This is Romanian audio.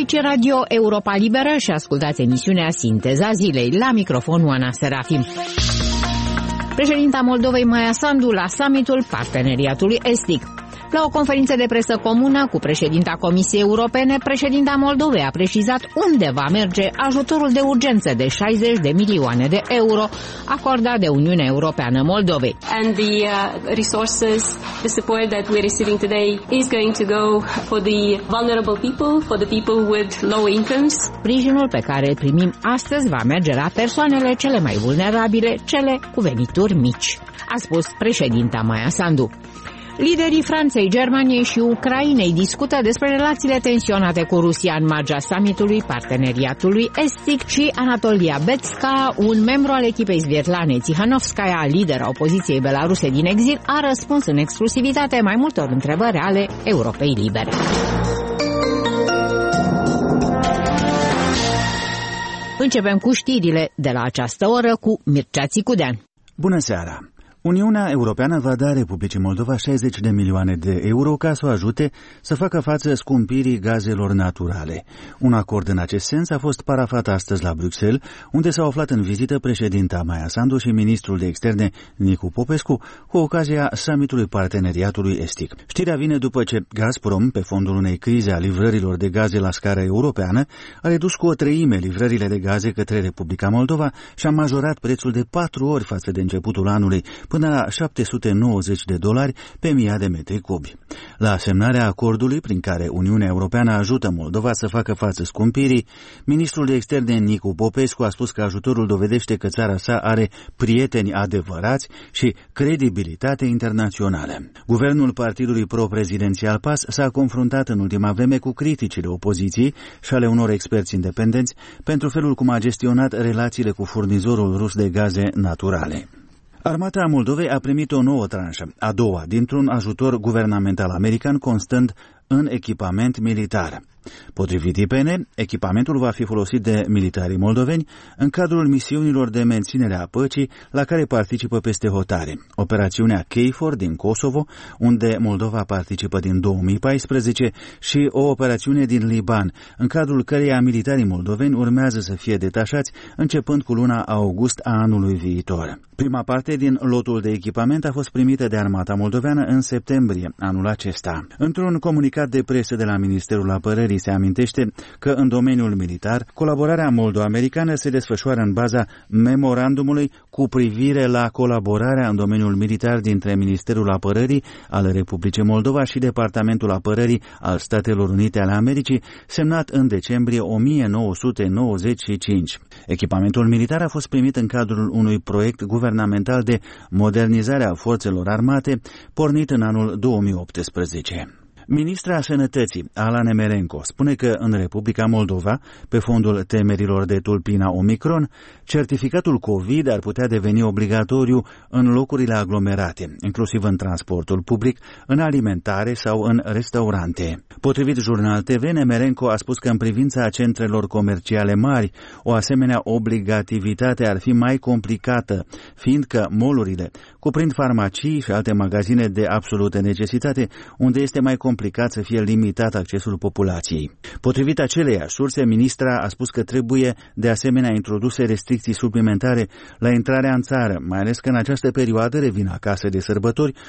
Aici e Radio Europa Liberă și ascultați emisiunea Sinteza Zilei. La microfon Oana Serafim. Președinta Moldovei Maia Sandu la summitul Parteneriatului Estic. La o conferință de presă comună cu președinta Comisiei Europene, președinta Moldovei a precizat unde va merge ajutorul de urgență de 60 de milioane de euro acordat de Uniunea Europeană Moldovei. And the resources, the support that we're receiving today is going to go for the vulnerable people, for the people with low incomes. Sprijinul pe care îl primim astăzi va merge la persoanele cele mai vulnerabile, cele cu venituri mici, a spus președinta Maia Sandu. Liderii Franței, Germaniei și Ucrainei discută despre relațiile tensionate cu Rusia în marginea summitului Parteneriatului Estic și Anatolia Betska, un membru al echipei Sviatlanei Tsihanovskaya, lidera opoziției belaruse din exil, a răspuns în exclusivitate mai multor întrebări ale Europei Libere. Începem cu știrile de la această oră cu Mircea Țicudean. Bună seara! Uniunea Europeană va da Republicii Moldova 60 de milioane de euro ca să o ajute să facă față scumpirii gazelor naturale. Un acord în acest sens a fost parafat astăzi la Bruxelles, unde s-au aflat în vizită președinta Maia Sandu și ministrul de externe Nicu Popescu cu ocazia summitului Parteneriatului Estic. Știrea vine după ce Gazprom, pe fondul unei crize a livrărilor de gaze la scară europeană, a redus cu 1/3 livrările de gaze către Republica Moldova și a majorat prețul de 4 ori față de începutul anului, până la $790 pe 1000 de metri cubi. La semnarea acordului prin care Uniunea Europeană ajută Moldova să facă față scumpirii, ministrul de externe Nicu Popescu a spus că ajutorul dovedește că țara sa are prieteni adevărați și credibilitate internațională. Guvernul partidului pro-prezidențial PAS s-a confruntat în ultima vreme cu criticile opoziției și ale unor experți independenți pentru felul cum a gestionat relațiile cu furnizorul rus de gaze naturale. Armata Moldovei a primit o nouă tranșă, a doua, dintr-un ajutor guvernamental american constând în echipament militar. Potrivit IPN, echipamentul va fi folosit de militarii moldoveni în cadrul misiunilor de menținere a păcii la care participă peste hotare. Operațiunea KFOR din Kosovo, unde Moldova participă din 2014, și o operațiune din Liban, în cadrul căreia militarii moldoveni urmează să fie detașați începând cu luna august a anului viitor. Prima parte din lotul de echipament a fost primită de armata moldoveană în septembrie anul acesta. Într-un comunicat de presă de la Ministerul Apărării se amintește că în domeniul militar, colaborarea moldo-americană se desfășoară în baza memorandumului cu privire la colaborarea în domeniul militar dintre Ministerul Apărării al Republicii Moldova și Departamentul Apărării al Statelor Unite ale Americii, semnat în decembrie 1995. Echipamentul militar a fost primit în cadrul unui proiect guvernamental de modernizare a forțelor armate, pornit în anul 2018. Ministra Sănătății, Ala Nemerenko, spune că în Republica Moldova, pe fondul temerilor de tulpina Omicron, certificatul COVID ar putea deveni obligatoriu în locurile aglomerate, inclusiv în transportul public, în alimentare sau în restaurante. Potrivit Jurnal TV, Nemerenko a spus că în privința centrelor comerciale mari, o asemenea obligativitate ar fi mai complicată, fiindcă mall-urile cuprind farmacii și alte magazine de absolută necesitate, unde este mai complicat să fie limitat accesul populației. Potrivit aceleiași surse, ministra a spus că trebuie de asemenea introduse restricții suplimentare la intrarea în țară, mai ales că în această perioadă revin acasă de sărbători